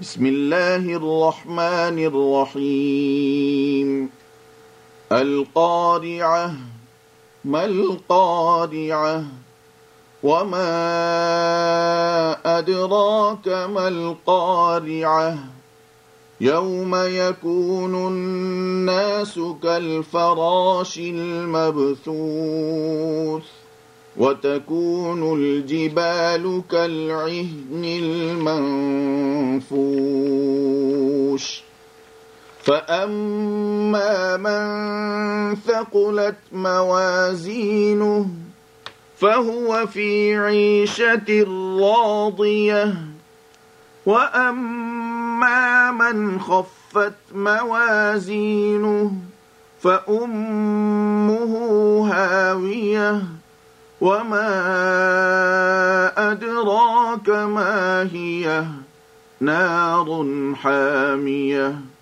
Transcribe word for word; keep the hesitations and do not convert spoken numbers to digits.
بسم الله الرحمن الرحيم القارعة ما القارعة وما أدراك ما القارعة يوم يكون الناس كالفراش المبثوث وتكون الجبال كالعهن المنفوش فأما من ثقلت موازينه فهو في عيشة راضية وأما من خفت موازينه فأمه هاوية وما أدراك ما هي نار حامية